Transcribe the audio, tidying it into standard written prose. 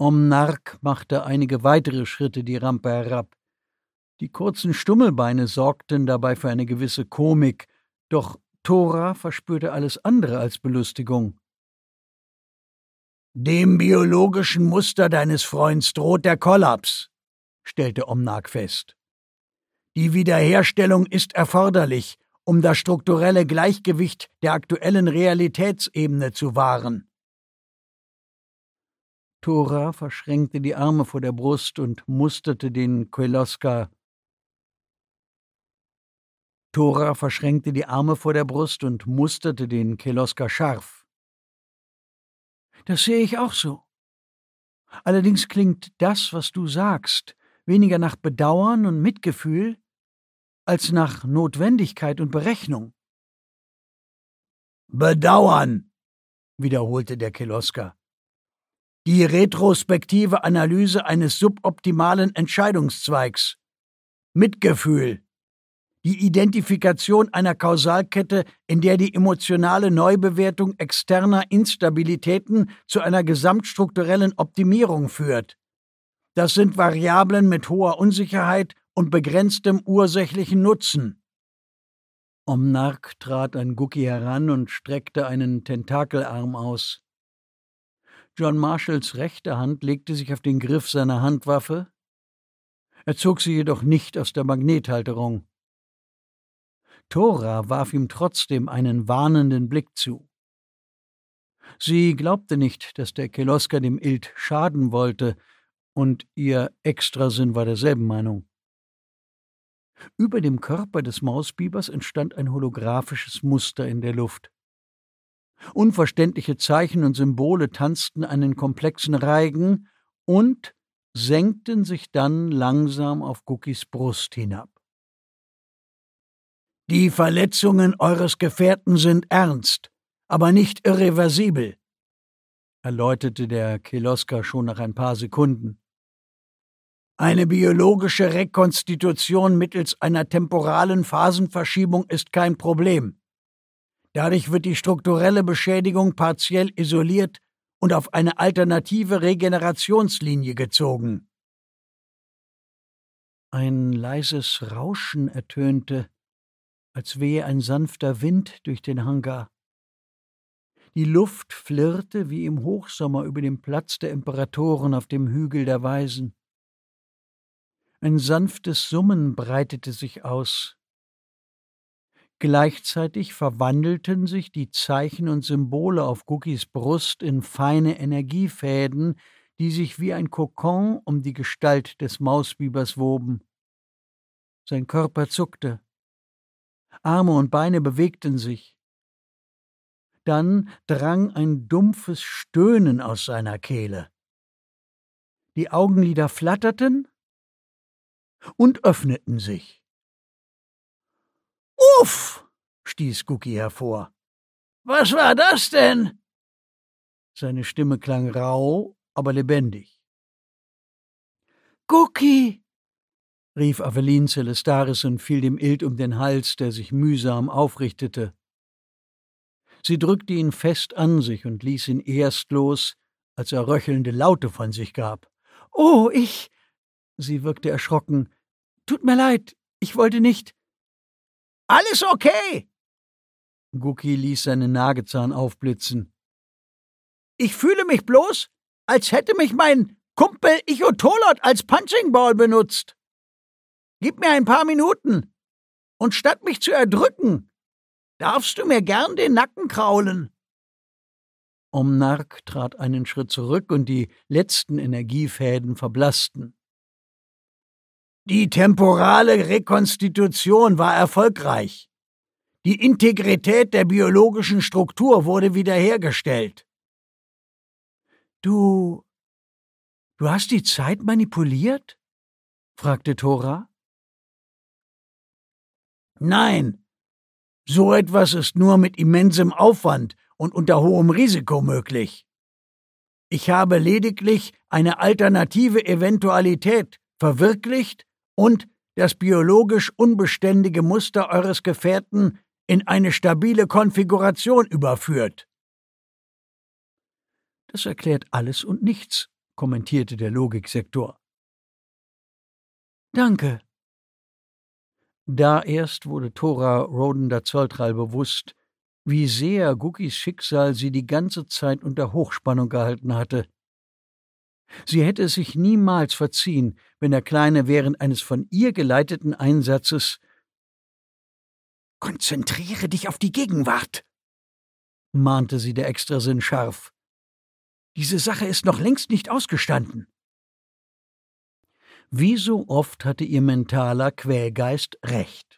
Omnark machte einige weitere Schritte die Rampe herab. Die kurzen Stummelbeine sorgten dabei für eine gewisse Komik, doch Thora verspürte alles andere als Belustigung. »Dem biologischen Muster deines Freunds droht der Kollaps«, stellte Omnark fest. »Die Wiederherstellung ist erforderlich, um das strukturelle Gleichgewicht der aktuellen Realitätsebene zu wahren.« Thora verschränkte die Arme vor der Brust und musterte den Keloska. Scharf. »Das sehe ich auch so. Allerdings klingt das, was du sagst, weniger nach Bedauern und Mitgefühl, als nach Notwendigkeit und Berechnung.« »Bedauern«, wiederholte der Keloska. »Die retrospektive Analyse eines suboptimalen Entscheidungszweigs. Mitgefühl. Die Identifikation einer Kausalkette, in der die emotionale Neubewertung externer Instabilitäten zu einer gesamtstrukturellen Optimierung führt. Das sind Variablen mit hoher Unsicherheit und begrenztem ursächlichen Nutzen.« Omnark trat an Guki heran und streckte einen Tentakelarm aus. John Marshalls rechte Hand legte sich auf den Griff seiner Handwaffe. Er zog sie jedoch nicht aus der Magnethalterung. Thora warf ihm trotzdem einen warnenden Blick zu. Sie glaubte nicht, dass der Keloska dem Ild schaden wollte, und ihr Extrasinn war derselben Meinung. Über dem Körper des Mausbibers entstand ein holographisches Muster in der Luft. Unverständliche Zeichen und Symbole tanzten einen komplexen Reigen und senkten sich dann langsam auf Gukis Brust hinab. »Die Verletzungen eures Gefährten sind ernst, aber nicht irreversibel«, erläuterte der Keloska schon nach ein paar Sekunden. »Eine biologische Rekonstitution mittels einer temporalen Phasenverschiebung ist kein Problem. Dadurch wird die strukturelle Beschädigung partiell isoliert und auf eine alternative Regenerationslinie gezogen.« Ein leises Rauschen ertönte, als wehe ein sanfter Wind durch den Hangar. Die Luft flirrte wie im Hochsommer über dem Platz der Imperatoren auf dem Hügel der Weisen. Ein sanftes Summen breitete sich aus. Gleichzeitig verwandelten sich die Zeichen und Symbole auf Gukis Brust in feine Energiefäden, die sich wie ein Kokon um die Gestalt des Mausbibers woben. Sein Körper zuckte. Arme und Beine bewegten sich. Dann drang ein dumpfes Stöhnen aus seiner Kehle. Die Augenlider flatterten und öffneten sich. »Uff«, stieß Guki hervor. »Was war das denn?« Seine Stimme klang rau, aber lebendig. »Guki«, rief Aveline Celestaris und fiel dem Ild um den Hals, der sich mühsam aufrichtete. Sie drückte ihn fest an sich und ließ ihn erst los, als er röchelnde Laute von sich gab. »Oh, ich«, sie wirkte erschrocken, »tut mir leid, ich wollte nicht.« »Alles okay!« Guki ließ seinen Nagezahn aufblitzen. »Ich fühle mich bloß, als hätte mich mein Kumpel Ichotolot als Punching Ball benutzt. Gib mir ein paar Minuten, und statt mich zu erdrücken, darfst du mir gern den Nacken kraulen.« Omnark trat einen Schritt zurück und die letzten Energiefäden verblassten. »Die temporale Rekonstitution war erfolgreich. Die Integrität der biologischen Struktur wurde wiederhergestellt.« Du hast die Zeit manipuliert?« fragte Thora. »Nein, so etwas ist nur mit immensem Aufwand und unter hohem Risiko möglich. Ich habe lediglich eine alternative Eventualität verwirklicht und das biologisch unbeständige Muster eures Gefährten in eine stabile Konfiguration überführt.« »Das erklärt alles und nichts«, kommentierte der Logiksektor. »Danke.« Da erst wurde Thora Rodenda-Zolltrall bewusst, wie sehr Guckis Schicksal sie die ganze Zeit unter Hochspannung gehalten hatte. Sie hätte es sich niemals verziehen, wenn der Kleine während eines von ihr geleiteten Einsatzes »Konzentriere dich auf die Gegenwart«, mahnte sie der Extrasinn scharf. »Diese Sache ist noch längst nicht ausgestanden.« Wie so oft hatte ihr mentaler Quälgeist recht.